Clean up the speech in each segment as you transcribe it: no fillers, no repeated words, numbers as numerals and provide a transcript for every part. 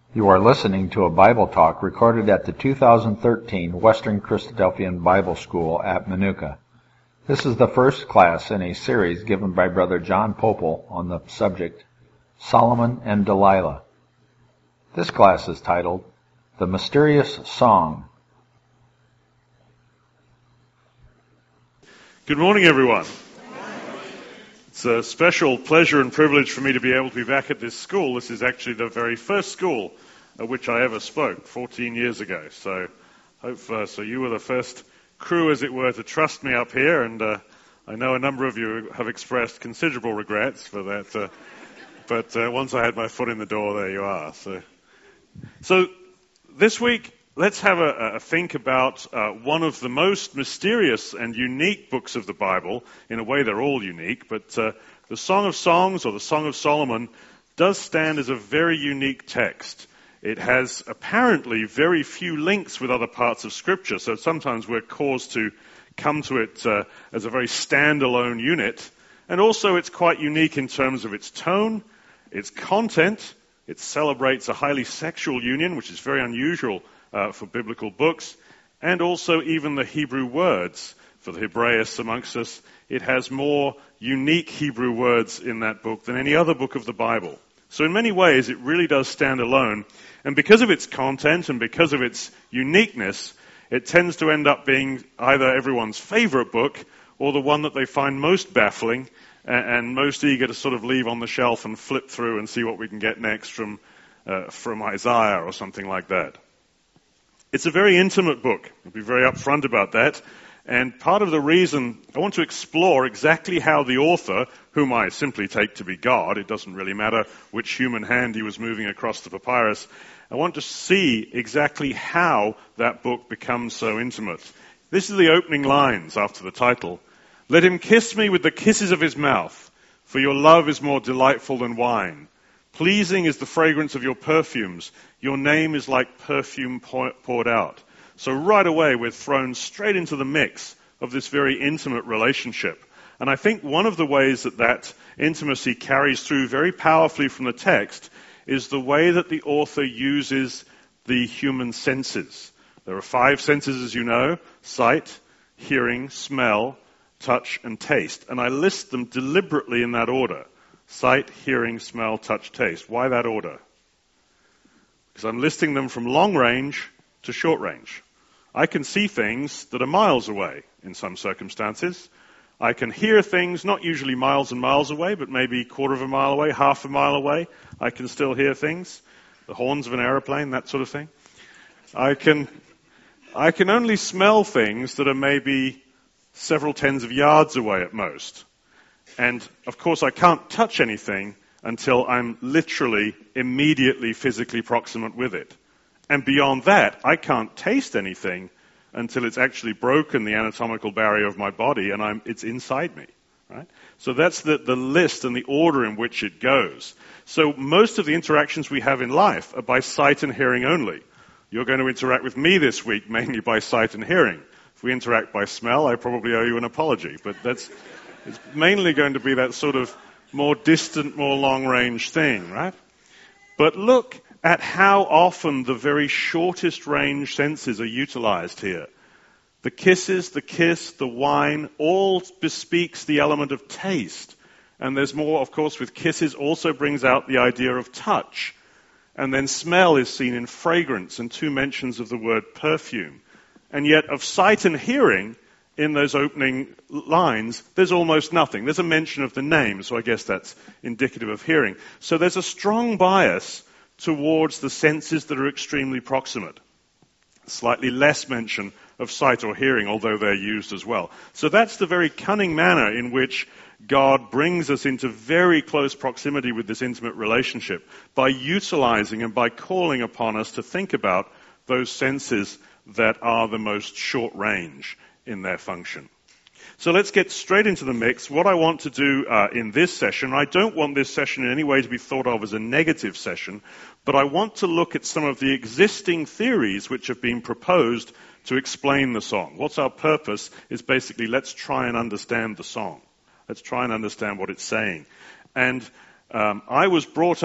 You are listening to a Bible talk recorded at the 2013 Western Christadelphian Bible School at Manuka. This is the first class in a series given by Brother John Popel on the subject, Solomon and Delilah. This class is titled, The Mysterious Song. Good morning, everyone. It's a special pleasure and privilege for me to be able to be back at this school. This is actually the very first school at which I ever spoke 14 years ago. So you were the first crew, as it were, to trust me up here, and I know a number of you have expressed considerable regrets for that. But once I had my foot in the door, there you are. So this week, let's have a think about one of the most mysterious and unique books of the Bible. In a way, they're all unique, but the Song of Songs, or the Song of Solomon, does stand as a very unique text. It has apparently very few links with other parts of Scripture, so sometimes we're caused to come to it as a very standalone unit. And also it's quite unique in terms of its tone, its content. It celebrates a highly sexual union, which is very unusual for biblical books, and also even the Hebrew words. For the Hebraists amongst us, it has more unique Hebrew words in that book than any other book of the Bible. So in many ways, it really does stand alone. And because of its content and because of its uniqueness, it tends to end up being either everyone's favorite book or the one that they find most baffling and most eager to sort of leave on the shelf and flip through and see what we can get next from Isaiah or something like that. It's a very intimate book. I'll be very upfront about that. And part of the reason I want to explore exactly how the author, whom I simply take to be God, it doesn't really matter which human hand he was moving across the papyrus, I want to see exactly how that book becomes so intimate. This is the opening lines after the title. Let him kiss me with the kisses of his mouth, for your love is more delightful than wine. Pleasing is the fragrance of your perfumes. Your name is like perfume poured out. So right away, we're thrown straight into the mix of this very intimate relationship. And I think one of the ways that intimacy carries through very powerfully from the text is the way that the author uses the human senses. There are 5 senses, as you know: sight, hearing, smell, touch, and taste. And I list them deliberately in that order. Sight, hearing, smell, touch, taste. Why that order? Because I'm listing them from long range to short range. I can see things that are miles away in some circumstances. I can hear things, not usually miles and miles away, but maybe quarter of a mile away, half a mile away. I can still hear things. The horns of an aeroplane, that sort of thing. I can only smell things that are maybe several tens of yards away at most. And, of course, I can't touch anything until I'm literally, immediately, physically proximate with it. And beyond that, I can't taste anything until it's actually broken the anatomical barrier of my body and it's inside me. Right? So that's the list and the order in which it goes. So most of the interactions we have in life are by sight and hearing only. You're going to interact with me this week mainly by sight and hearing. If we interact by smell, I probably owe you an apology. But it's mainly going to be that sort of more distant, more long-range thing, right? But look at how often the very shortest range senses are utilized here. The kisses, the kiss, the wine, all bespeaks the element of taste. And there's more, of course, with kisses also brings out the idea of touch. And then smell is seen in fragrance and 2 mentions of the word perfume. And yet of sight and hearing, in those opening lines, there's almost nothing. There's a mention of the name, so I guess that's indicative of hearing. So there's a strong bias towards the senses that are extremely proximate. Slightly less mention of sight or hearing, although they're used as well. So that's the very cunning manner in which God brings us into very close proximity with this intimate relationship by utilizing and by calling upon us to think about those senses that are the most short range in their function. So let's get straight into the mix. What I want to do in this session, I don't want this session in any way to be thought of as a negative session, but I want to look at some of the existing theories which have been proposed to explain the song. What's our purpose is basically let's try and understand the song. Let's try and understand what it's saying. And I was brought up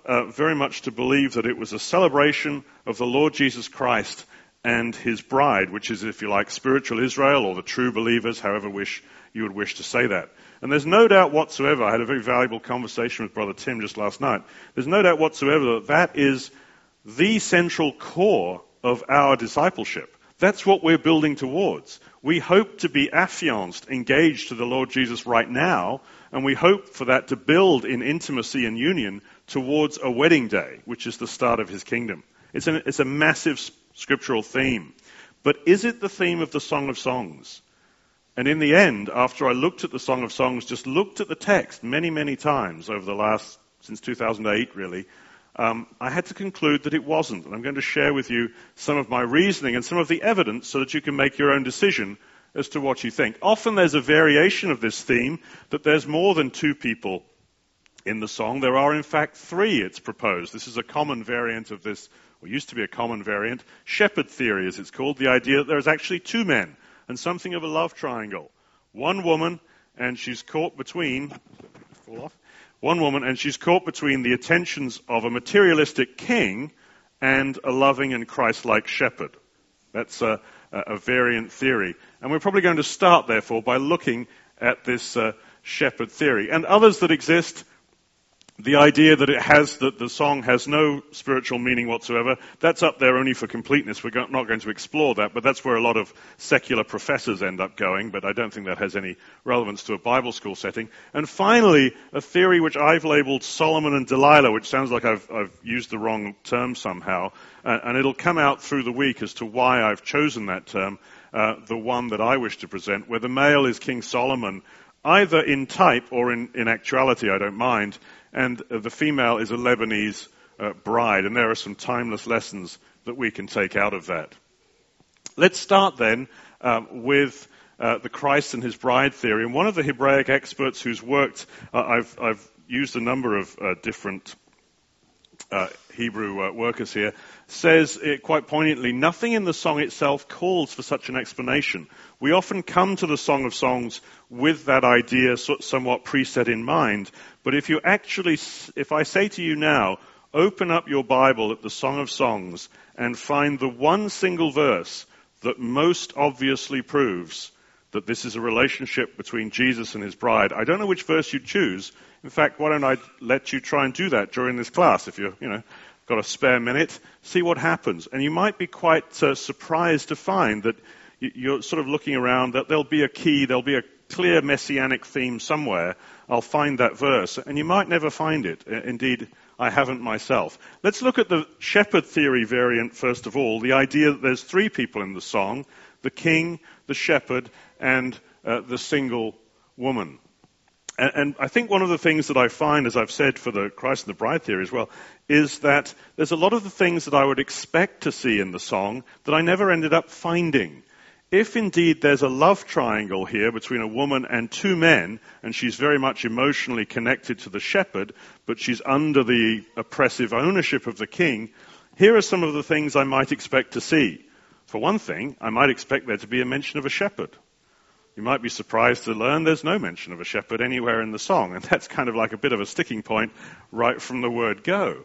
very much to believe that it was a celebration of the Lord Jesus Christ and his bride, which is, if you like, spiritual Israel, or the true believers, however you would wish to say that. And there's no doubt whatsoever, I had a very valuable conversation with Brother Tim just last night, there's no doubt whatsoever that that is the central core of our discipleship. That's what we're building towards. We hope to be affianced, engaged to the Lord Jesus right now, and we hope for that to build in intimacy and union towards a wedding day, which is the start of his kingdom. It's a massive scriptural theme. But is it the theme of the Song of Songs? And in the end, after I looked at the Song of Songs, just looked at the text many, many times over the last, since 2008 really, I had to conclude that it wasn't. And I'm going to share with you some of my reasoning and some of the evidence so that you can make your own decision as to what you think. Often there's a variation of this theme, that there's more than two people in the song. There are in fact three, it's proposed. This is a common variant of this, or used to be a common variant, shepherd theory as it's called, the idea that there's actually two men and something of a love triangle. One woman, and she's caught between, the attentions of a materialistic king and a loving and Christ-like shepherd. That's a variant theory. And we're probably going to start, therefore, by looking at this shepherd theory. And others that exist, the idea that the song has no spiritual meaning whatsoever, that's up there only for completeness. We're not going to explore that, but that's where a lot of secular professors end up going, but I don't think that has any relevance to a Bible school setting. And finally, a theory which I've labeled Solomon and Delilah, which sounds like I've used the wrong term somehow, and it'll come out through the week as to why I've chosen that term, the one that I wish to present, where the male is King Solomon, either in type or in actuality, I don't mind, and the female is a Lebanese bride, and there are some timeless lessons that we can take out of that. Let's start then with the Christ and his bride theory. And one of the Hebraic experts who's worked, I've used a number of different Hebrew workers here, says quite poignantly, nothing in the song itself calls for such an explanation. We often come to the Song of Songs with that idea somewhat preset in mind, but if I say to you now, open up your Bible at the Song of Songs and find the one single verse that most obviously proves that this is a relationship between Jesus and his bride, I don't know which verse you'd choose. In fact, why don't I let you try and do that during this class if you're, got a spare minute, see what happens. And you might be quite surprised to find that you're sort of looking around, that there'll be a key, there'll be a clear messianic theme somewhere. I'll find that verse, and you might never find it. Indeed, I haven't myself. Let's look at the shepherd theory variant first of all, the idea that there's three people in the song, the king, the shepherd, and the single woman. And I think one of the things that I find, as I've said for the Christ and the bride theory as well, is that there's a lot of the things that I would expect to see in the song that I never ended up finding. If indeed there's a love triangle here between a woman and two men, and she's very much emotionally connected to the shepherd, but she's under the oppressive ownership of the king, here are some of the things I might expect to see. For one thing, I might expect there to be a mention of a shepherd. You might be surprised to learn there's no mention of a shepherd anywhere in the song, and that's kind of like a bit of a sticking point right from the word go.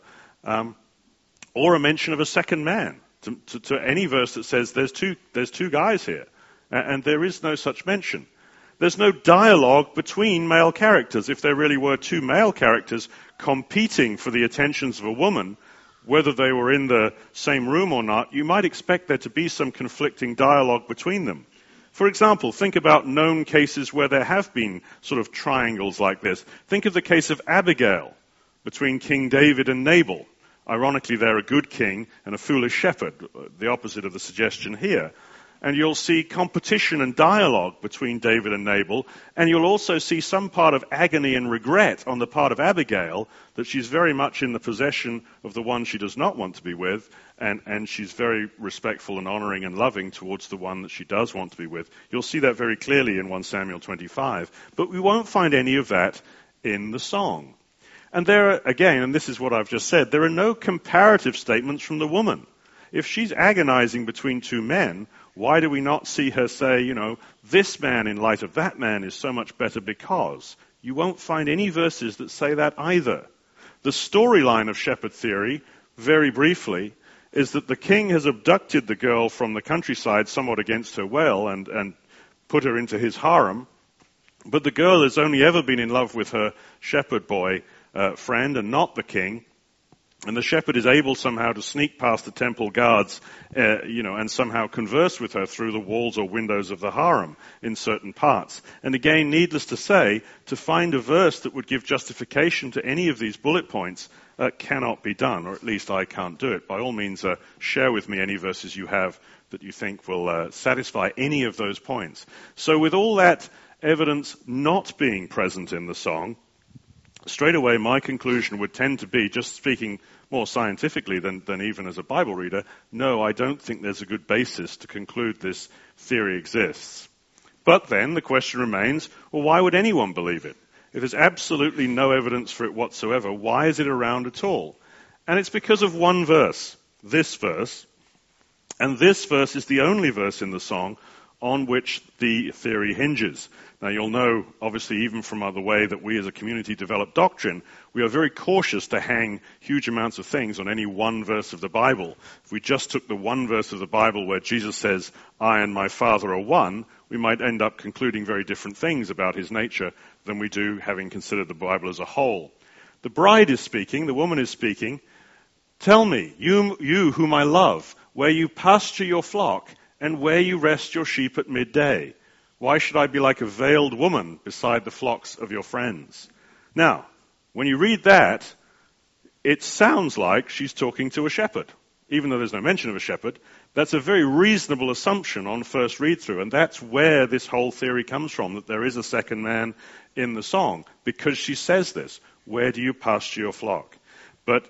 Or a mention of a second man, to any verse that says there's two guys here, and there is no such mention. There's no dialogue between male characters. If there really were two male characters competing for the attentions of a woman, whether they were in the same room or not, you might expect there to be some conflicting dialogue between them. For example, think about known cases where there have been sort of triangles like this. Think of the case of Abigail between King David and Nabal. Ironically, they're a good king and a foolish shepherd, the opposite of the suggestion here. And you'll see competition and dialogue between David and Nabal, and you'll also see some part of agony and regret on the part of Abigail, that she's very much in the possession of the one she does not want to be with, and she's very respectful and honoring and loving towards the one that she does want to be with. You'll see that very clearly in 1 Samuel 25. But we won't find any of that in the song. And there are, again, and this is what I've just said, there are no comparative statements from the woman. If she's agonizing between two men, why do we not see her say, this man in light of that man is so much better because? You won't find any verses that say that either. The storyline of shepherd theory, very briefly, is that the king has abducted the girl from the countryside somewhat against her will and put her into his harem, but the girl has only ever been in love with her shepherd boy friend and not the king. And the shepherd is able somehow to sneak past the temple guards, and somehow converse with her through the walls or windows of the harem in certain parts. And again, needless to say, to find a verse that would give justification to any of these bullet points cannot be done, or at least I can't do it. By all means, share with me any verses you have that you think will satisfy any of those points. So with all that evidence not being present in the song, straight away my conclusion would tend to be, just speaking more scientifically than even as a Bible reader, no, I don't think there's a good basis to conclude this theory exists. But then the question remains, well, why would anyone believe it? If there's absolutely no evidence for it whatsoever, why is it around at all? And it's because of one verse, this verse, and this verse is the only verse in the song on which the theory hinges. Now, you'll know, obviously, even from the way that we as a community develop doctrine, we are very cautious to hang huge amounts of things on any one verse of the Bible. If we just took the one verse of the Bible where Jesus says, I and my Father are one, we might end up concluding very different things about his nature than we do having considered the Bible as a whole. The bride is speaking, the woman is speaking. Tell me, you whom I love, where you pasture your flock and where you rest your sheep at midday. Why should I be like a veiled woman beside the flocks of your friends? Now, when you read that, it sounds like she's talking to a shepherd. Even though there's no mention of a shepherd, that's a very reasonable assumption on first read-through, and that's where this whole theory comes from, that there is a second man in the song, because she says this, where do you pasture your flock? But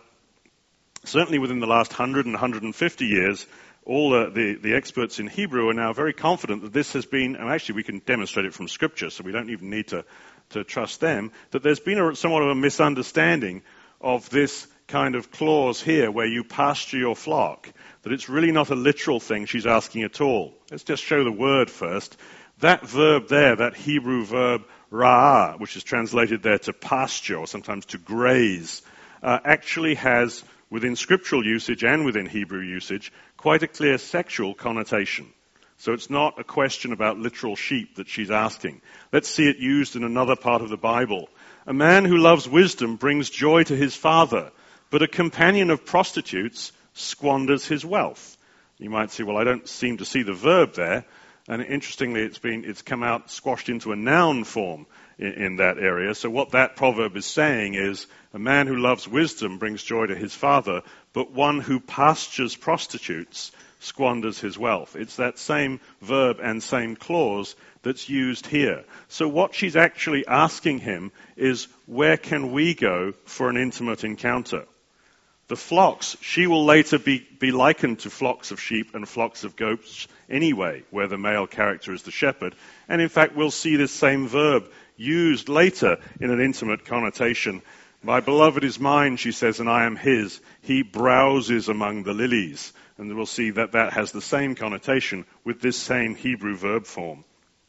certainly within the last 100 and 150 years, all the experts in Hebrew are now very confident that this has been, and actually we can demonstrate it from Scripture, so we don't even need to trust them, that there's been somewhat of a misunderstanding of this kind of clause here, where you pasture your flock, that it's really not a literal thing she's asking at all. Let's just show the word first. That verb there, that Hebrew verb ra'ah, which is translated there to pasture, or sometimes to graze, actually has, within scriptural usage and within Hebrew usage, quite a clear sexual connotation. So it's not a question about literal sheep that she's asking. Let's see it used in another part of the Bible. A man who loves wisdom brings joy to his father, but a companion of prostitutes squanders his wealth. You might say, well, I don't seem to see the verb there. And interestingly, it's come out squashed into a noun form in that area. So what that proverb is saying is, a man who loves wisdom brings joy to his father, but one who pastures prostitutes squanders his wealth. It's that same verb and same clause that's used here. So what she's actually asking him is, where can we go for an intimate encounter? The flocks, she will later be likened to flocks of sheep and flocks of goats anyway, where the male character is the shepherd. And in fact, we'll see this same verb used later in an intimate connotation. My beloved is mine, she says, and I am his. He browses among the lilies. And we'll see that that has the same connotation with this same Hebrew verb form.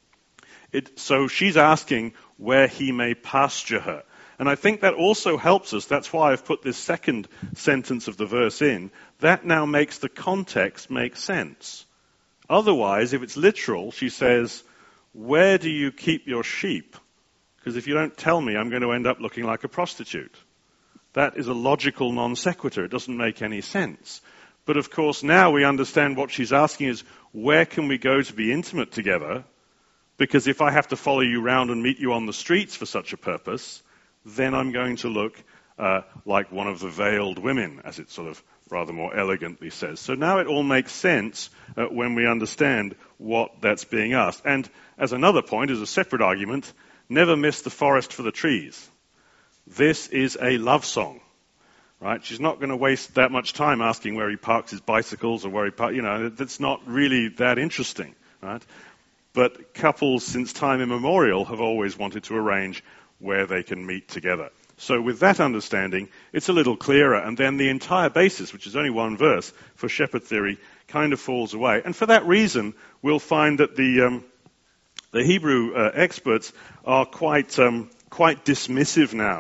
So she's asking where he may pasture her. And I think that also helps us. That's why I've put this second sentence of the verse in. That now makes the context make sense. Otherwise, if it's literal, she says, where do you keep your sheep? Because if you don't tell me, I'm going to end up looking like a prostitute. That is a logical non sequitur. It doesn't make any sense. But of course, now we understand what she's asking is, where can we go to be intimate together? Because if I have to follow you round and meet you on the streets for such a purpose, then I'm going to look like one of the veiled women, as it sort of rather more elegantly says. So now it all makes sense when we understand what that's being asked. And as another point, as a separate argument, never miss the forest for the trees. This is a love song, right? She's not going to waste that much time asking where he parks his bicycles or where he parks, that's not really that interesting, right? But couples since time immemorial have always wanted to arrange where they can meet together. So with that understanding, it's a little clearer, and then the entire basis, which is only one verse, for shepherd theory kind of falls away. And for that reason, we'll find that the Hebrew experts are quite dismissive now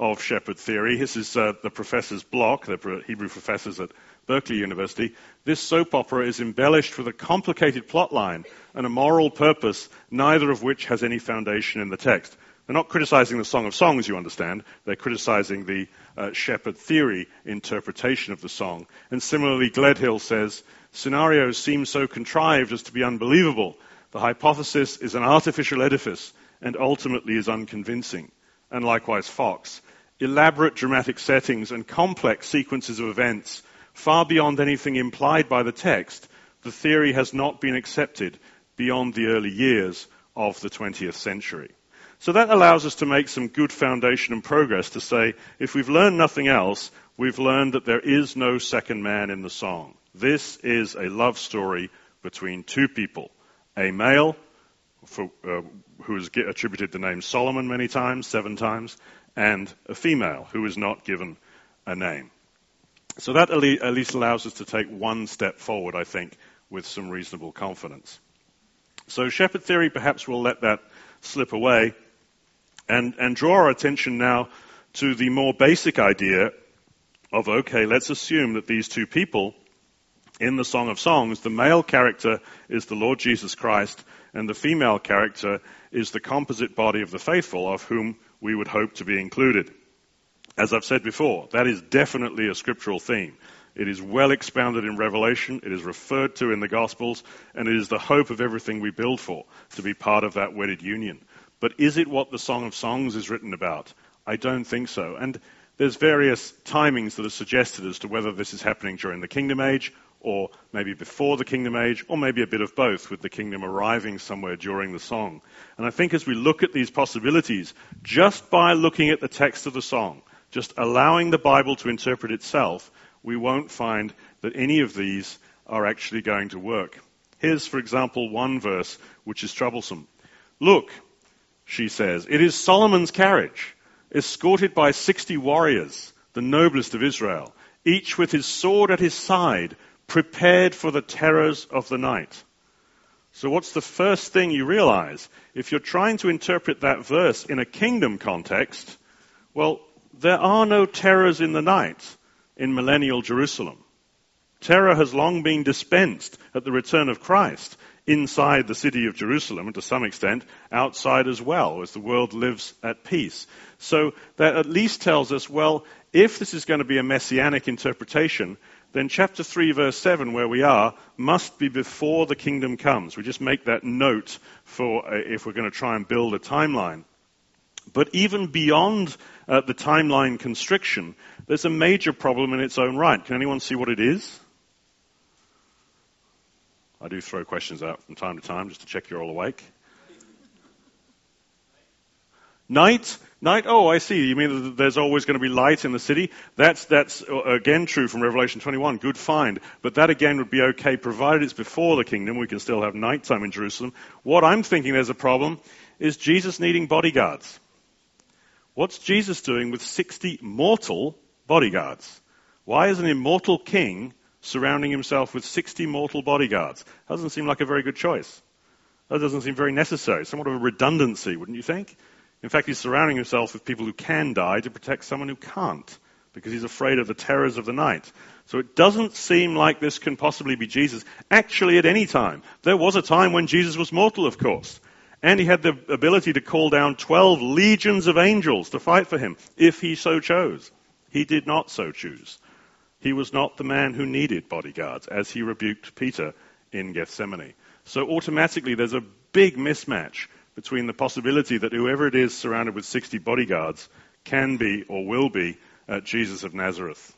of shepherd theory. This is the professor's block, the Hebrew professors at Berkeley University. This soap opera is embellished with a complicated plot line and a moral purpose, neither of which has any foundation in the text. They're not criticizing the Song of Songs, you understand. They're criticizing the shepherd theory interpretation of the song. And similarly, Gledhill says, scenarios seem so contrived as to be unbelievable. The hypothesis is an artificial edifice and ultimately is unconvincing. And likewise Fox. Elaborate dramatic settings and complex sequences of events, far beyond anything implied by the text, the theory has not been accepted beyond the early years of the 20th century. So that allows us to make some good foundation and progress to say, if we've learned nothing else, we've learned that there is no second man in the song. This is a love story between two people, a male, who is attributed the name Solomon many times, 7 times, and a female who is not given a name. So that at least allows us to take one step forward, I think, with some reasonable confidence. So shepherd theory, perhaps we'll let that slip away and draw our attention now to the more basic idea of, okay, let's assume that these two people in the Song of Songs, the male character is the Lord Jesus Christ, and the female character is the composite body of the faithful, of whom we would hope to be included. As I've said before, that is definitely a scriptural theme. It is well expounded in Revelation, it is referred to in the Gospels, and it is the hope of everything we build for, to be part of that wedded union. But is it what the Song of Songs is written about? I don't think so. And there's various timings that are suggested as to whether this is happening during the Kingdom Age, or maybe before the Kingdom Age, or maybe a bit of both, with the kingdom arriving somewhere during the song. And I think as we look at these possibilities, just by looking at the text of the song, just allowing the Bible to interpret itself, we won't find that any of these are actually going to work. Here's, for example, one verse which is troublesome. Look, she says, it is Solomon's carriage, escorted by 60 warriors, the noblest of Israel, each with his sword at his side, prepared for the terrors of the night. So what's the first thing you realize? If you're trying to interpret that verse in a kingdom context, well, there are no terrors in the night in millennial Jerusalem. Terror has long been dispensed at the return of Christ inside the city of Jerusalem, and to some extent outside as well, as the world lives at peace. So that at least tells us, well, if this is going to be a messianic interpretation, then chapter 3, verse 7, where we are, must be before the kingdom comes. We just make that note for if we're going to try and build a timeline. But even beyond the timeline constriction, there's a major problem in its own right. Can anyone see what it is? I do throw questions out from time to time just to check you're all awake. Night? Oh, I see. You mean that there's always going to be light in the city? That's again true from Revelation 21. Good find. But that again would be okay, provided it's before the kingdom. We can still have nighttime in Jerusalem. What I'm thinking there's a problem is Jesus needing bodyguards. What's Jesus doing with 60 mortal bodyguards? Why is an immortal king surrounding himself with 60 mortal bodyguards? Doesn't seem like a very good choice. That doesn't seem very necessary. Somewhat of a redundancy, wouldn't you think? In fact, he's surrounding himself with people who can die to protect someone who can't, because he's afraid of the terrors of the night. So it doesn't seem like this can possibly be Jesus, actually at any time. There was a time when Jesus was mortal, of course, and he had the ability to call down 12 legions of angels to fight for him, if he so chose. He did not so choose. He was not the man who needed bodyguards, as he rebuked Peter in Gethsemane. So automatically there's a big mismatch between the possibility that whoever it is surrounded with 60 bodyguards can be or will be Jesus of Nazareth.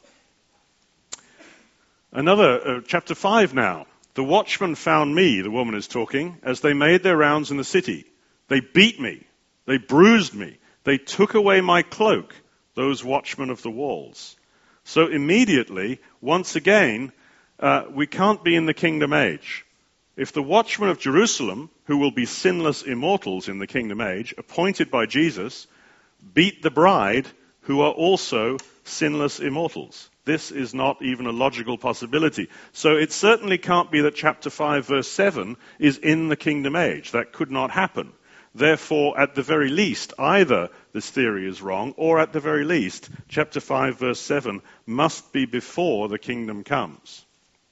Another, chapter 5 now. The watchmen found me, the woman is talking, as they made their rounds in the city. They beat me. They bruised me. They took away my cloak, those watchmen of the walls. So immediately, once again, we can't be in the kingdom age. If the watchmen of Jerusalem, who will be sinless immortals in the kingdom age, appointed by Jesus, beat the bride, who are also sinless immortals, this is not even a logical possibility. So it certainly can't be that chapter 5, verse 7 is in the kingdom age. That could not happen. Therefore, at the very least, either this theory is wrong, or at the very least, chapter 5, verse 7 must be before the kingdom comes.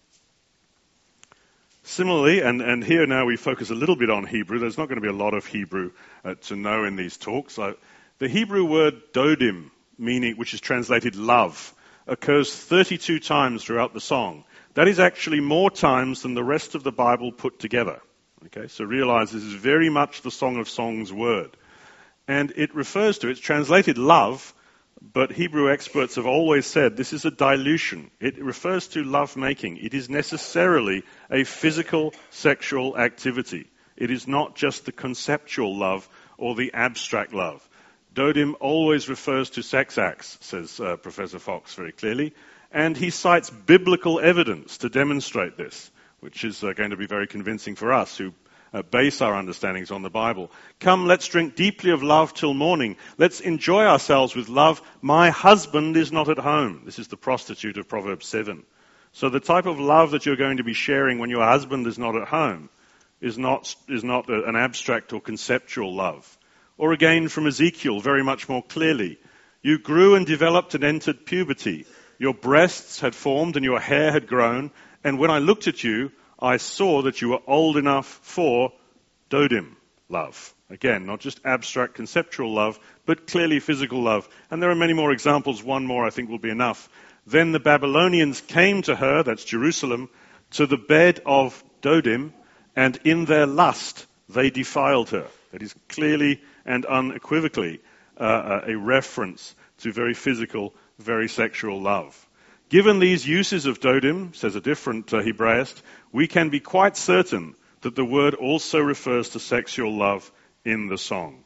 Similarly, and here now we focus a little bit on Hebrew. There's not going to be a lot of Hebrew to know in these talks. The Hebrew word dodim, meaning, which is translated love, occurs 32 times throughout the song. That is actually more times than the rest of the Bible put together. Okay, so realize this is very much the Song of Songs word. And it refers to, it's translated love, but Hebrew experts have always said this is a dilution. It refers to love making. It is necessarily a physical sexual activity. It is not just the conceptual love or the abstract love. Dodim always refers to sex acts, says Professor Fox very clearly, and he cites biblical evidence to demonstrate this, which is going to be very convincing for us who base our understandings on the Bible. Come, let's drink deeply of love till morning. Let's enjoy ourselves with love. My husband is not at home. This is the prostitute of Proverbs 7. So the type of love that you're going to be sharing when your husband is not at home is not an abstract or conceptual love. Or again from Ezekiel, very much more clearly. You grew and developed and entered puberty. Your breasts had formed and your hair had grown. And when I looked at you, I saw that you were old enough for dodim love. Again, not just abstract conceptual love, but clearly physical love. And there are many more examples. One more I think will be enough. Then the Babylonians came to her, that's Jerusalem, to the bed of dodim, and in their lust they defiled her. That is clearly and unequivocally a reference to very physical, very sexual love. Given these uses of dodim, says a different Hebraist, we can be quite certain that the word also refers to sexual love in the song.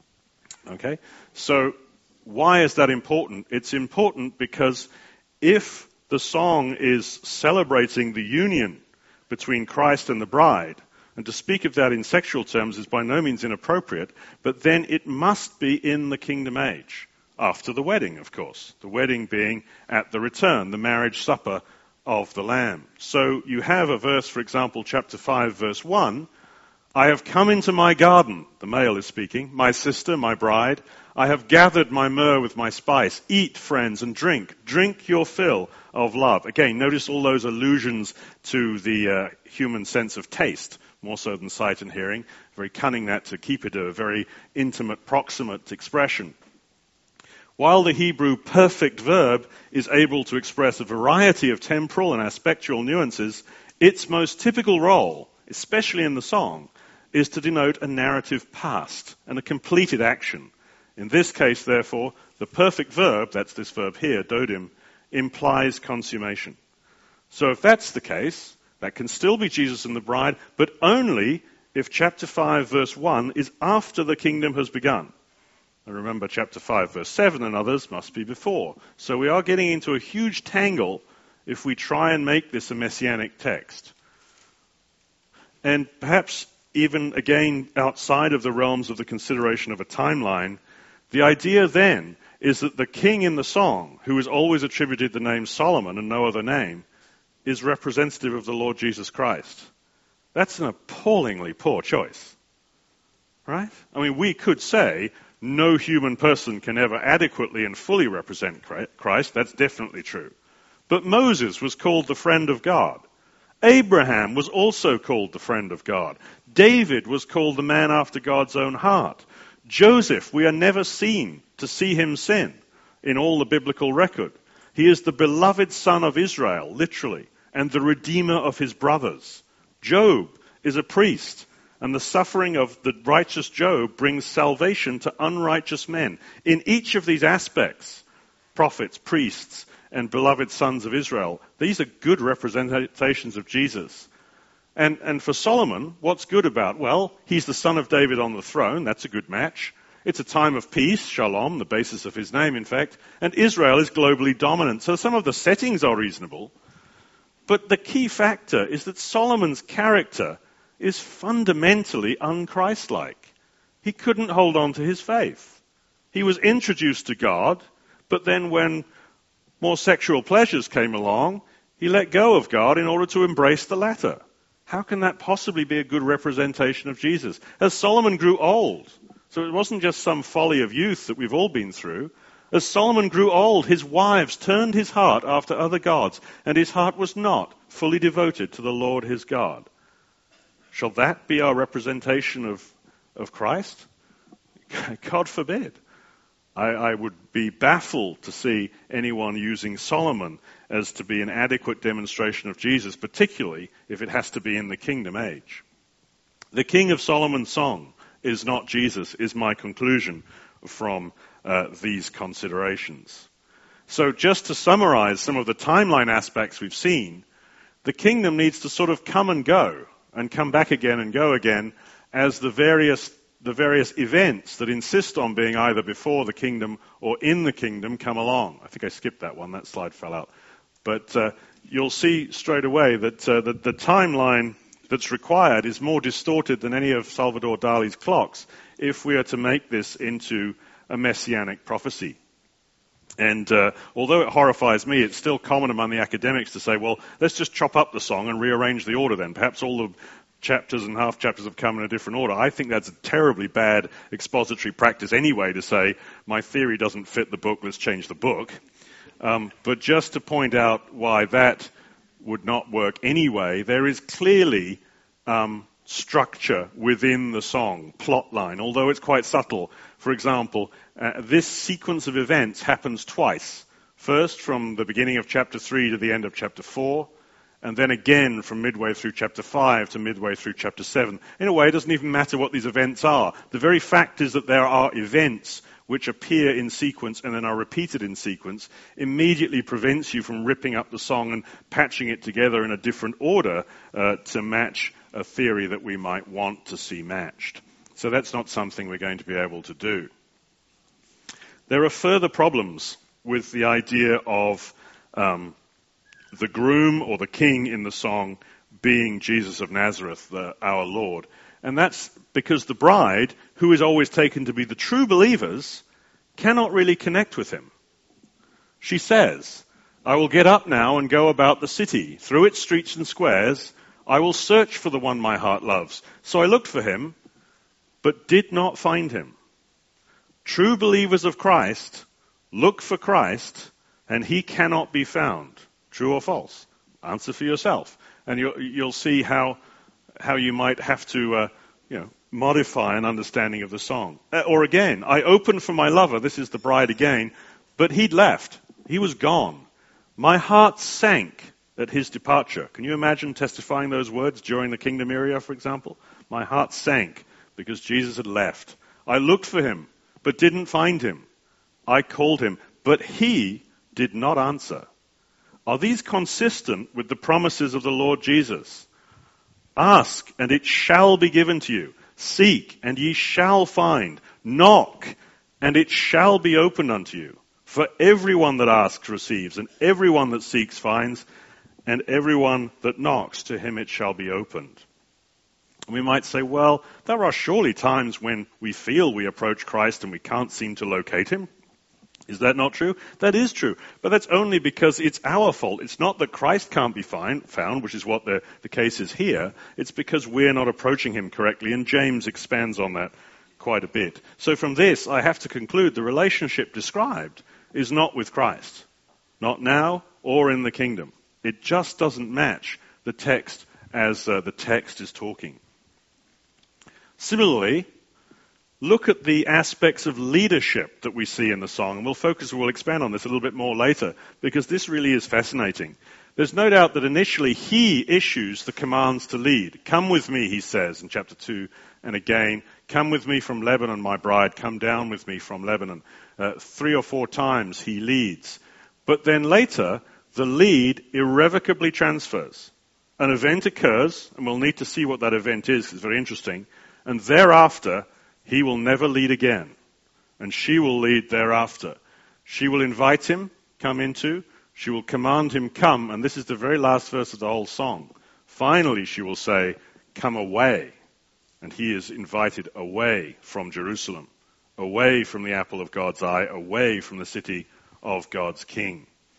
Okay? So why is that important? It's important because if the song is celebrating the union between Christ and the bride, and to speak of that in sexual terms is by no means inappropriate, but then it must be in the kingdom age. After the wedding, of course. The wedding being at the return, the marriage supper of the Lamb. So you have a verse, for example, chapter 5, verse 1. I have come into my garden, the male is speaking, my sister, my bride. I have gathered my myrrh with my spice. Eat, friends, and drink. Drink your fill of love. Again, notice all those allusions to the human sense of taste, more so than sight and hearing. Very cunning that to keep it a very intimate, proximate expression. While the Hebrew perfect verb is able to express a variety of temporal and aspectual nuances, its most typical role, especially in the song, is to denote a narrative past and a completed action. In this case, therefore, the perfect verb, that's this verb here, dodim, implies consummation. So if that's the case, that can still be Jesus and the bride, but only if chapter 5, verse 1 is after the kingdom has begun. And remember, chapter 5, verse 7 and others must be before. So we are getting into a huge tangle if we try and make this a messianic text. And perhaps even, again, outside of the realms of the consideration of a timeline, the idea then is that the king in the song, who is always attributed the name Solomon and no other name, is representative of the Lord Jesus Christ. That's an appallingly poor choice. Right? I mean, we could say no human person can ever adequately and fully represent Christ. That's definitely true. But Moses was called the friend of God. Abraham was also called the friend of God. David was called the man after God's own heart. Joseph, we are never seen to see him sin in all the biblical record. He is the beloved son of Israel, literally, and the redeemer of his brothers. Job is a priest, and the suffering of the righteous Job brings salvation to unrighteous men. In each of these aspects, prophets, priests, and beloved sons of Israel, these are good representations of Jesus. And for Solomon, what's good about? Well, he's the son of David on the throne. That's a good match. It's a time of peace, shalom, the basis of his name, in fact. And Israel is globally dominant. So some of the settings are reasonable. But the key factor is that Solomon's character is fundamentally un-Christ-like. He couldn't hold on to his faith. He was introduced to God, but then when more sexual pleasures came along, he let go of God in order to embrace the latter. How can that possibly be a good representation of Jesus? As Solomon grew old, so it wasn't just some folly of youth that we've all been through. As Solomon grew old, his wives turned his heart after other gods, and his heart was not fully devoted to the Lord his God. Shall that be our representation of Christ? God forbid. I would be baffled to see anyone using Solomon as to be an adequate demonstration of Jesus, particularly if it has to be in the kingdom age. The King of Solomon's song is not Jesus, is my conclusion from these considerations. So just to summarize some of the timeline aspects we've seen, the kingdom needs to sort of come and go, and come back again and go again, as the various events that insist on being either before the kingdom or in the kingdom come along. I think I skipped that one. That slide fell out. But you'll see straight away that the timeline that's required is more distorted than any of Salvador Dali's clocks if we are to make this into a messianic prophecy. And although it horrifies me, it's still common among the academics to say, well, let's just chop up the song and rearrange the order then. Perhaps all the chapters and half-chapters have come in a different order. I think that's a terribly bad expository practice anyway, to say, my theory doesn't fit the book, let's change the book. But just to point out why that would not work anyway, there is clearly structure within the song, plot line, although it's quite subtle. For example, this sequence of events happens twice. First, from the beginning of chapter 3 to the end of chapter 4, and then again from midway through chapter 5 to midway through chapter 7. In a way, it doesn't even matter what these events are. The very fact is that there are events which appear in sequence and then are repeated in sequence immediately prevents you from ripping up the song and patching it together in a different order to match a theory that we might want to see matched. So that's not something we're going to be able to do. There are further problems with the idea of the groom or the king in the song being Jesus of Nazareth, our Lord. And that's because the bride, who is always taken to be the true believers, cannot really connect with him. She says, I will get up now and go about the city, through its streets and squares. I will search for the one my heart loves. So I looked for him, but did not find him. True believers of Christ look for Christ, and he cannot be found. True or false? Answer for yourself. And you'll see how you might have to modify an understanding of the song. Or again, I opened for my lover, this is the bride again, but he'd left. He was gone. My heart sank at his departure. Can you imagine testifying those words during the kingdom era, for example? My heart sank because Jesus had left. I looked for him, but didn't find him. I called him, but he did not answer. Are these consistent with the promises of the Lord Jesus? Ask, and it shall be given to you. Seek, and ye shall find. Knock, and it shall be opened unto you. For everyone that asks receives, and everyone that seeks finds, and everyone that knocks, to him it shall be opened. And we might say, well, there are surely times when we feel we approach Christ and we can't seem to locate him. Is that not true? That is true. But that's only because it's our fault. It's not that Christ can't be found, which is what the case is here. It's because we're not approaching him correctly, and James expands on that quite a bit. So from this, I have to conclude the relationship described is not with Christ. Not now or in the kingdom. It just doesn't match the text as the text is talking. Similarly, look at the aspects of leadership that we see in the song. And we'll expand on this a little bit more later, because this really is fascinating. There's no doubt that initially he issues the commands to lead. Come with me, he says in chapter 2, and again, come with me from Lebanon, my bride, come down with me from Lebanon. 3 or 4 times he leads. But then later, the lead irrevocably transfers. An event occurs, and we'll need to see what that event is, it's very interesting, and thereafter, he will never lead again, and she will lead thereafter. She will invite him, come into, she will command him, come, and this is the very last verse of the whole song. Finally, she will say, come away, and he is invited away from Jerusalem, away from the apple of God's eye, away from the city of God's king.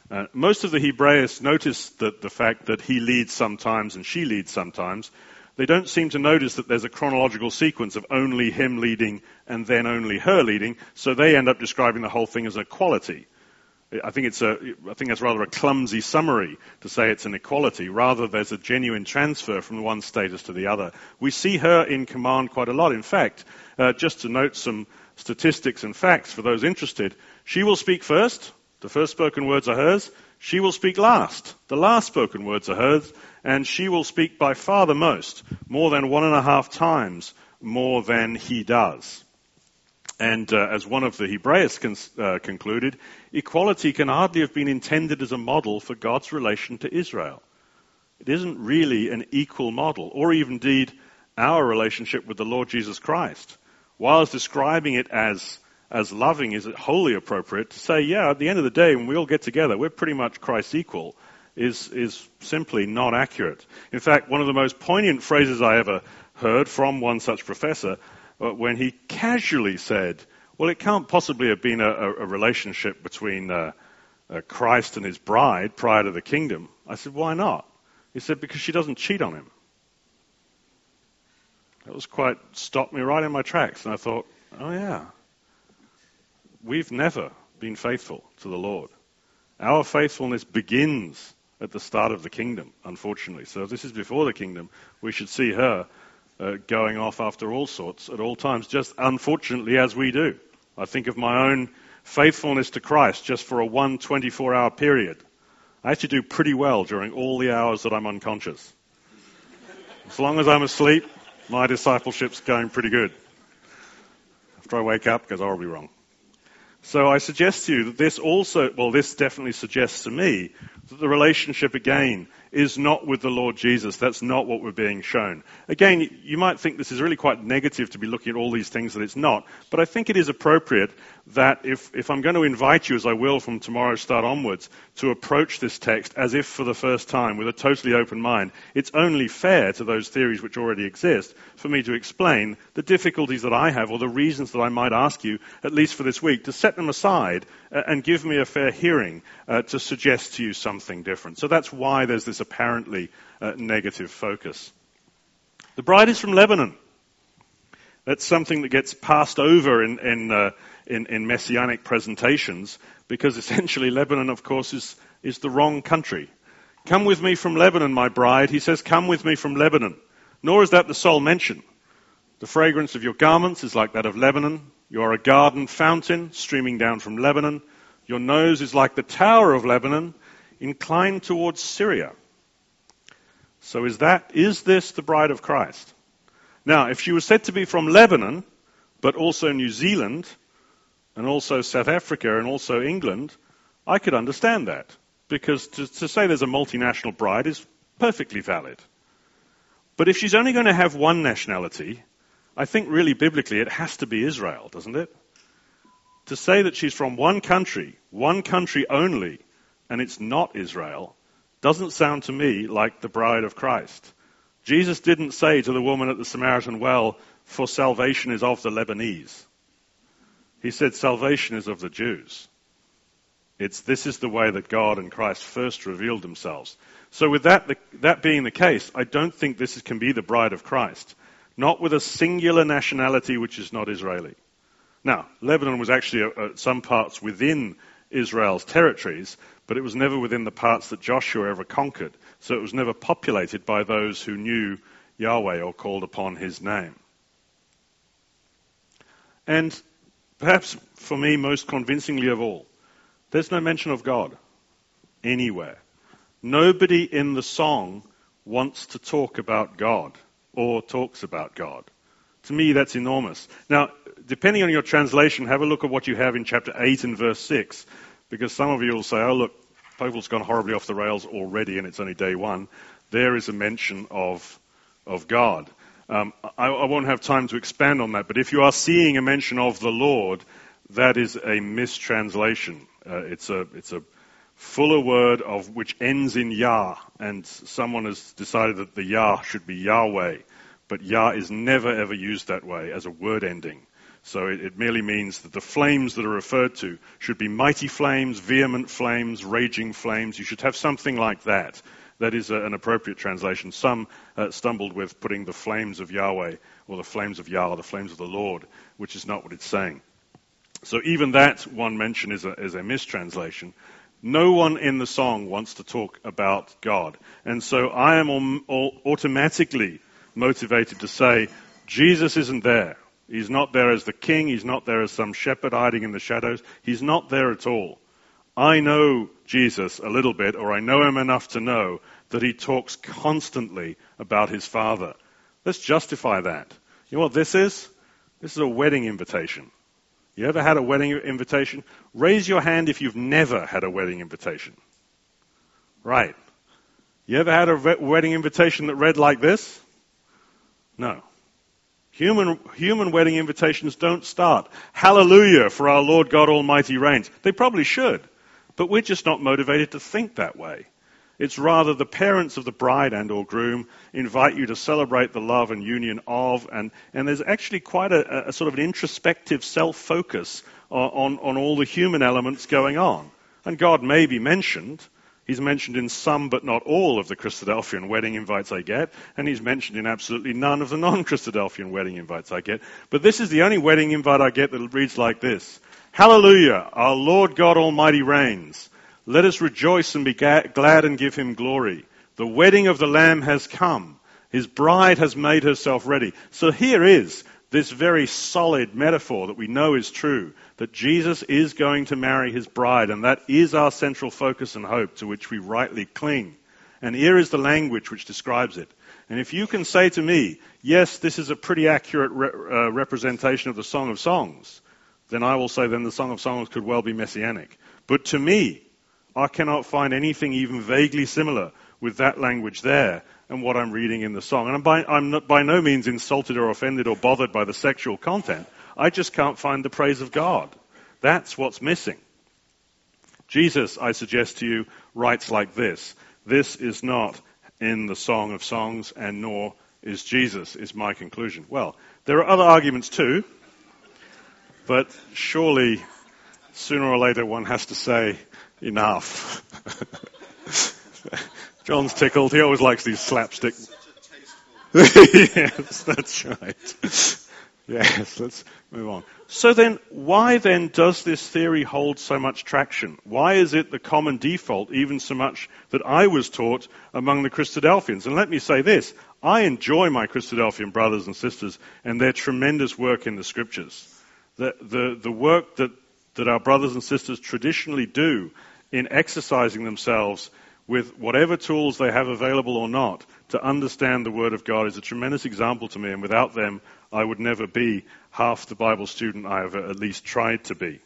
Most of the Hebraists notice that the fact that he leads sometimes and she leads sometimes. They don't seem to notice that there's a chronological sequence of only him leading and then only her leading, so they end up describing the whole thing as an equality. I think that's rather a clumsy summary to say it's an equality. Rather, there's a genuine transfer from one status to the other. We see her in command quite a lot. In fact, just to note some statistics and facts for those interested, she will speak first. The first spoken words are hers. She will speak last. The last spoken words are hers. And she will speak by far the most, more than 1.5 times more than he does. And as one of the Hebraists concluded, equality can hardly have been intended as a model for God's relation to Israel. It isn't really an equal model, or even indeed our relationship with the Lord Jesus Christ. Whilst describing it as loving, is it wholly appropriate to say, yeah, at the end of the day, when we all get together, we're pretty much Christ's equal, is simply not accurate. In fact, one of the most poignant phrases I ever heard from one such professor, when he casually said, well, it can't possibly have been a relationship between Christ and his bride prior to the kingdom. I said, why not? He said, because she doesn't cheat on him. That was quite, stopped me right in my tracks. And I thought, oh yeah, we've never been faithful to the Lord. Our faithfulness begins at the start of the kingdom, unfortunately. So if this is before the kingdom, we should see her going off after all sorts at all times, just unfortunately as we do. I think of my own faithfulness to Christ just for a 24-hour period. I actually do pretty well during all the hours that I'm unconscious. As long as I'm asleep, my discipleship's going pretty good. After I wake up, it goes horribly wrong. So I suggest to you that this definitely suggests to me that the relationship again is not with the Lord Jesus. That's not what we're being shown. Again, you might think this is really quite negative to be looking at all these things that it's not, but I think it is appropriate that if I'm going to invite you, as I will from tomorrow's start onwards, to approach this text as if for the first time with a totally open mind, it's only fair to those theories which already exist for me to explain the difficulties that I have or the reasons that I might ask you, at least for this week, to set them aside and give me a fair hearing to suggest to you something different. So that's why there's this apparently negative focus. The bride is from Lebanon. That's something that gets passed over in messianic presentations because essentially Lebanon, of course, is the wrong country. Come with me from Lebanon, my bride. He says, come with me from Lebanon. Nor is that the sole mention. The fragrance of your garments is like that of Lebanon. You are a garden fountain streaming down from Lebanon. Your nose is like the tower of Lebanon, inclined towards Syria. So is this the bride of Christ? Now, if she was said to be from Lebanon, but also New Zealand, and also South Africa, and also England, I could understand that. Because to say there's a multinational bride is perfectly valid. But if she's only going to have one nationality, I think really biblically it has to be Israel, doesn't it? To say that she's from one country only, and it's not Israel, doesn't sound to me like the bride of Christ. Jesus didn't say to the woman at the Samaritan well, for salvation is of the Lebanese. He said salvation is of the Jews. This is the way that God and Christ first revealed themselves. So with that being the case, I don't think this can be the bride of Christ. Not with a singular nationality which is not Israeli. Now, Lebanon was actually some parts within Israel's territories, but it was never within the parts that Joshua ever conquered. So it was never populated by those who knew Yahweh or called upon his name. And perhaps for me, most convincingly of all, there's no mention of God anywhere. Nobody in the song wants to talk about God or talks about God. To me, that's enormous. Now, depending on your translation, have a look at what you have in chapter 8 and verse 6, because some of you will say, oh, look, Popel's gone horribly off the rails already and it's only day one. There is a mention of God. I won't have time to expand on that, but if you are seeing a mention of the Lord, that is a mistranslation. It's a fuller word of which ends in Yah, and someone has decided that the Yah should be Yahweh, but Yah is never ever used that way as a word ending. So it merely means that the flames that are referred to should be mighty flames, vehement flames, raging flames. You should have something like that. That is an appropriate translation. Some stumbled with putting the flames of Yahweh, or the flames of Yah, the flames of the Lord, which is not what it's saying. So even that one mention is a mistranslation. No one in the song wants to talk about God. And so I am automatically motivated to say, Jesus isn't there. He's not there as the king. He's not there as some shepherd hiding in the shadows. He's not there at all. I know Jesus a little bit, or I know him enough to know that he talks constantly about his Father. Let's justify that. You know what this is? This is a wedding invitation. You ever had a wedding invitation? Raise your hand if you've never had a wedding invitation. Right. You ever had a wedding invitation that read like this? No. Human wedding invitations don't start, "Hallelujah, for our Lord God Almighty reigns." They probably should, but we're just not motivated to think that way. It's rather the parents of the bride and or groom invite you to celebrate the love and union of, and there's actually quite a sort of an introspective self-focus on all the human elements going on. And God may be mentioned. He's mentioned in some but not all of the Christadelphian wedding invites I get, and he's mentioned in absolutely none of the non-Christadelphian wedding invites I get. But this is the only wedding invite I get that reads like this: "Hallelujah, our Lord God Almighty reigns. Let us rejoice and be glad and give him glory. The wedding of the Lamb has come. His bride has made herself ready." So here is this very solid metaphor that we know is true, that Jesus is going to marry his bride, and that is our central focus and hope to which we rightly cling. And here is the language which describes it. And if you can say to me, yes, this is a pretty accurate representation of the Song of Songs, then I will say then the Song of Songs could well be messianic. But to me, I cannot find anything even vaguely similar with that language there and what I'm reading in the song. And I'm not by no means insulted or offended or bothered by the sexual content. I just can't find the praise of God. That's what's missing. Jesus, I suggest to you, writes like this: "This is not in the Song of Songs, and nor is Jesus," is my conclusion. Well, there are other arguments too, but surely sooner or later one has to say, enough. John's tickled. He always likes these slapstick. Yes, that's right. Yes, let's move on. So then, why then does this theory hold so much traction? Why is it the common default, even so much that I was taught among the Christadelphians? And let me say this: I enjoy my Christadelphian brothers and sisters and their tremendous work in the Scriptures. The work that our brothers and sisters traditionally do in exercising themselves with whatever tools they have available or not to understand the Word of God is a tremendous example to me, and without them I would never be half the Bible student I have at least tried to be.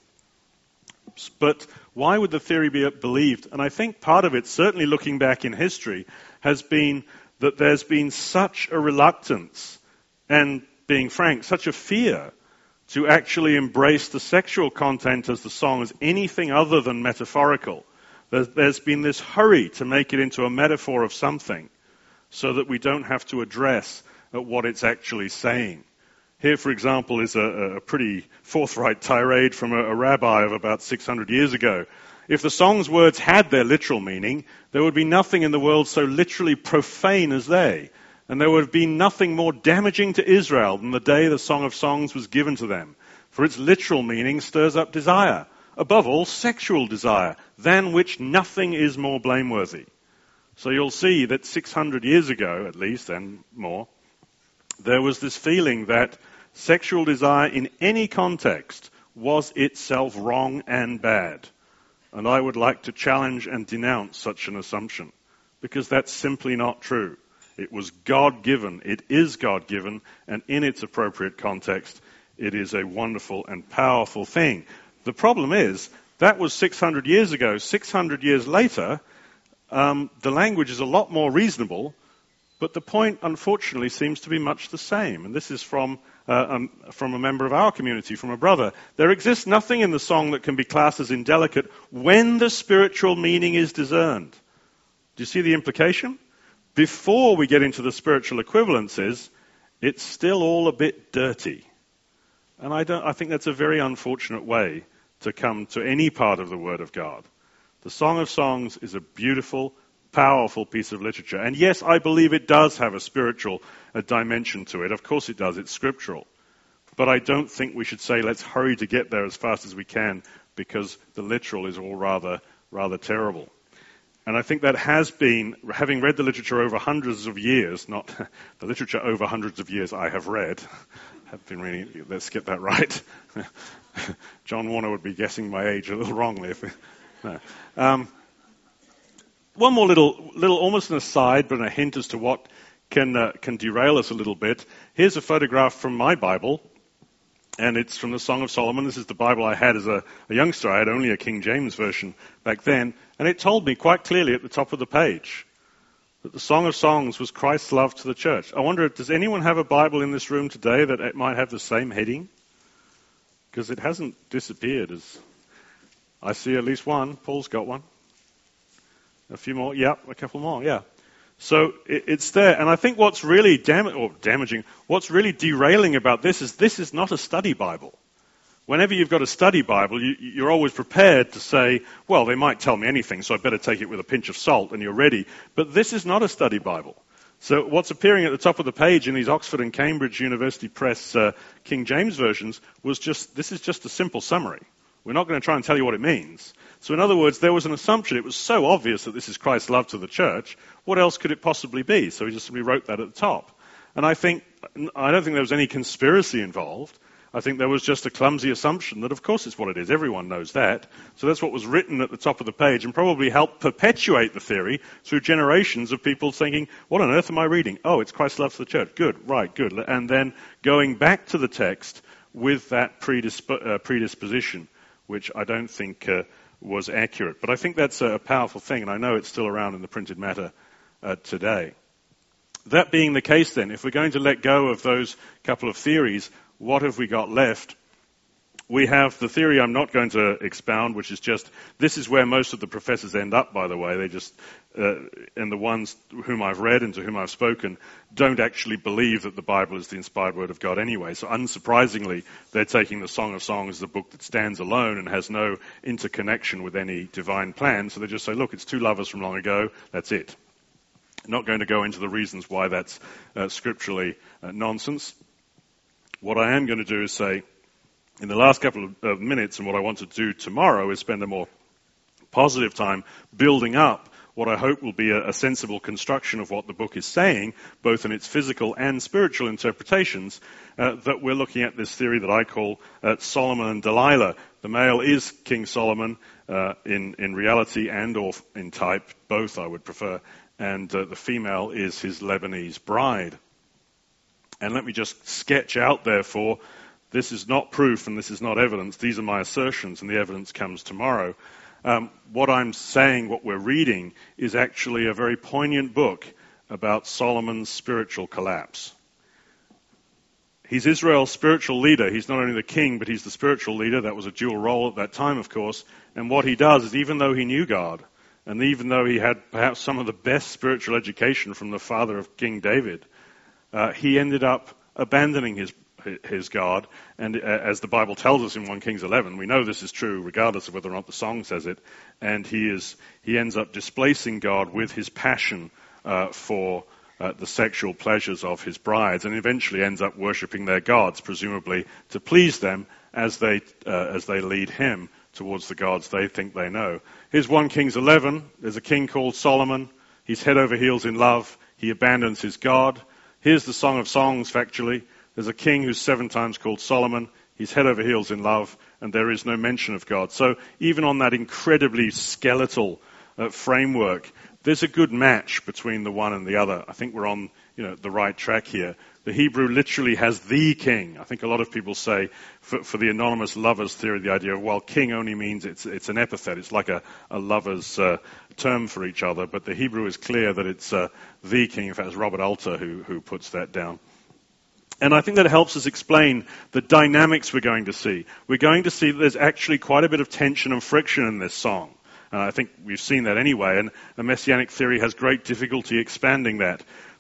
But why would the theory be believed? And I think part of it, certainly looking back in history, has been that there's been such a reluctance and, being frank, such a fear to actually embrace the sexual content as the song as anything other than metaphorical. There's been this hurry to make it into a metaphor of something so that we don't have to address what it's actually saying. Here, for example, is a pretty forthright tirade from a rabbi of about 600 years ago. If the song's words had their literal meaning, there would be nothing in the world so literally profane as they. And there would have been nothing more damaging to Israel than the day the Song of Songs was given to them. For its literal meaning stirs up desire, above all sexual desire, than which nothing is more blameworthy. So you'll see that 600 years ago, at least, and more, there was this feeling that sexual desire in any context was itself wrong and bad. And I would like to challenge and denounce such an assumption, because that's simply not true. It was God-given, it is God-given, and in its appropriate context, it is a wonderful and powerful thing. The problem is, that was 600 years ago. 600 years later, the language is a lot more reasonable, but the point, unfortunately, seems to be much the same. And this is from a member of our community, from a brother. There exists nothing in the song that can be classed as indelicate when the spiritual meaning is discerned. Do you see the implication? Before we get into the spiritual equivalences, it's still all a bit dirty. And I think that's a very unfortunate way to come to any part of the Word of God. The Song of Songs is a beautiful, powerful piece of literature. And yes, I believe it does have a spiritual dimension to it. Of course it does. It's scriptural. But I don't think we should say, let's hurry to get there as fast as we can, because the literal is all rather terrible. And I think that has been, having read the literature over hundreds of years, not the literature over hundreds of years I have read, have been reading, let's get that right. John Warner would be guessing my age a little wrongly. No. One more little, almost an aside, but a hint as to what can derail us a little bit. Here's a photograph from my Bible, and it's from the Song of Solomon. This is the Bible I had as a youngster. I had only a King James version back then, and it told me quite clearly at the top of the page that the Song of Songs was Christ's love to the church. I wonder, does anyone have a Bible in this room today that it might have the same heading? Because it hasn't disappeared. As I see at least one. Paul's got one. A few more. Yeah, a couple more. Yeah. So it's there. And I think what's really damaging, what's really derailing about this is not a study Bible. Whenever you've got a study Bible, you're always prepared to say, well, they might tell me anything, so I better take it with a pinch of salt, and you're ready. But this is not a study Bible. So what's appearing at the top of the page in these Oxford and Cambridge University Press King James versions this is just a simple summary. We're not going to try and tell you what it means. So in other words, there was an assumption. It was so obvious that this is Christ's love to the church. What else could it possibly be? So he just simply wrote that at the top. And I don't think there was any conspiracy involved. I think there was just a clumsy assumption that of course it's what it is. Everyone knows that. So that's what was written at the top of the page and probably helped perpetuate the theory through generations of people thinking, what on earth am I reading? Oh, it's Christ's love for the church. Good, right, good. And then going back to the text with that predisposition, which I don't think was accurate. But I think that's a powerful thing, and I know it's still around in the printed matter today. That being the case then, if we're going to let go of those couple of theories, what have we got left? We have the theory I'm not going to expound, which is just, this is where most of the professors end up, by the way. They just, and the ones whom I've read and to whom I've spoken, don't actually believe that the Bible is the inspired word of God anyway. So unsurprisingly, they're taking the Song of Songs as a book that stands alone and has no interconnection with any divine plan. So they just say, look, it's two lovers from long ago, that's it. Not going to go into the reasons why that's scripturally nonsense. What I am going to do is say, in the last couple of minutes, and what I want to do tomorrow is spend a more positive time building up what I hope will be a sensible construction of what the book is saying, both in its physical and spiritual interpretations, that we're looking at this theory that I call Solomon and Delilah. The male is King Solomon in reality and or in type, both I would prefer, and the female is his Lebanese bride. And let me just sketch out, therefore, this is not proof and this is not evidence. These are my assertions, and the evidence comes tomorrow. What I'm saying, what we're reading, is actually a very poignant book about Solomon's spiritual collapse. He's Israel's spiritual leader. He's not only the king, but he's the spiritual leader. That was a dual role at that time, of course. And what he does is, even though he knew God, and even though he had perhaps some of the best spiritual education from the father of King David, he ended up abandoning his God, and as the Bible tells us in 1 Kings 11, we know this is true regardless of whether or not the song says it, and he ends up displacing God with his passion for the sexual pleasures of his brides, and eventually ends up worshipping their gods, presumably to please them as they lead him towards the gods they think they know. Here's 1 Kings 11. There's a king called Solomon. He's head over heels in love. He abandons his God. Here's the Song of Songs, factually. There's a king who's 7 times called Solomon. He's head over heels in love, and there is no mention of God. So even on that incredibly skeletal framework, there's a good match between the one and the other. I think we're on the right track here. The Hebrew literally has the king. I think a lot of people say, for the anonymous lovers theory, the idea of, well, king only means it's an epithet. It's like a lover's term for each other. But the Hebrew is clear that it's the king. In fact, it's Robert Alter who puts that down. And I think that helps us explain the dynamics we're going to see. We're going to see that there's actually quite a bit of tension and friction in this song. I think we've seen that anyway, and the Messianic theory has great difficulty expanding that.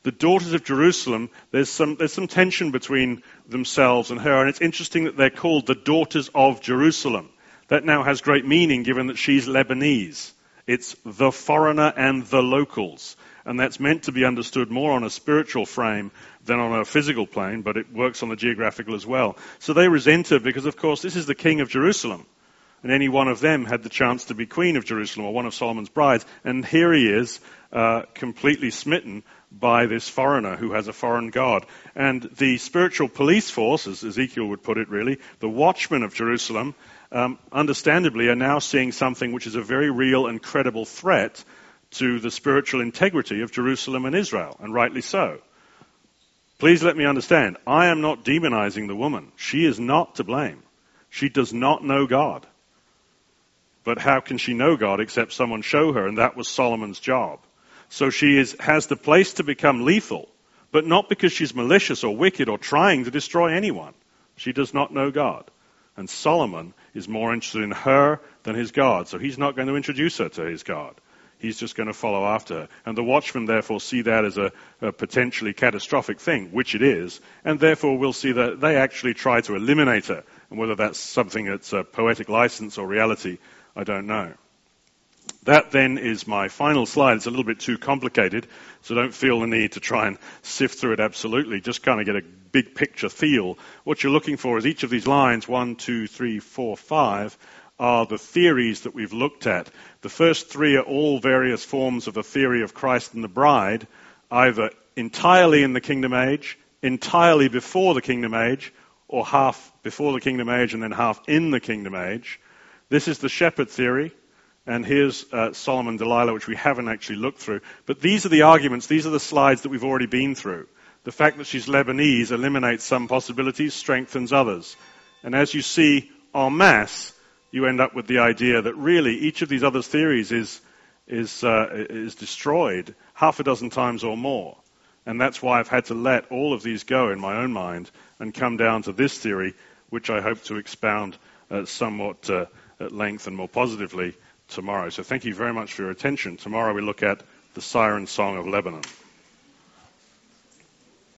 The daughters of Jerusalem, there's some tension between themselves and her, and it's interesting that they're called the daughters of Jerusalem. That now has great meaning given that she's Lebanese. It's the foreigner and the locals. And that's meant to be understood more on a spiritual frame than on a physical plane, but it works on the geographical as well. So they resent her because, of course, this is the king of Jerusalem. And any one of them had the chance to be queen of Jerusalem or one of Solomon's brides. And here he is, completely smitten by this foreigner who has a foreign god. And the spiritual police force, as Ezekiel would put it really, the watchmen of Jerusalem, understandably are now seeing something which is a very real and credible threat to the spiritual integrity of Jerusalem and Israel, and rightly so. Please let me understand, I am not demonizing the woman. She is not to blame. She does not know God. But how can she know God except someone show her? And that was Solomon's job. So she has the place to become lethal, but not because she's malicious or wicked or trying to destroy anyone. She does not know God. And Solomon is more interested in her than his God. So he's not going to introduce her to his God. He's just going to follow after her. And the watchmen therefore see that as a potentially catastrophic thing, which it is. And therefore we'll see that they actually try to eliminate her. And whether that's something that's a poetic license or reality, I don't know. That then is my final slide. It's a little bit too complicated, so don't feel the need to try and sift through it absolutely. Just kind of get a big picture feel. What you're looking for is each of these lines, 1, 2, 3, 4, 5, are the theories that we've looked at. The first three are all various forms of the theory of Christ and the bride, either entirely in the kingdom age, entirely before the kingdom age, or half before the kingdom age and then half in the kingdom age. This is the shepherd theory, and here's Solomon Delilah, which we haven't actually looked through. But these are the arguments, these are the slides that we've already been through. The fact that she's Lebanese eliminates some possibilities, strengthens others. And as you see en masse, you end up with the idea that really each of these other theories is destroyed half a dozen times or more. And that's why I've had to let all of these go in my own mind and come down to this theory, which I hope to expound somewhat at length and more positively tomorrow. So thank you very much for your attention. Tomorrow we look at the Siren Song of Lebanon.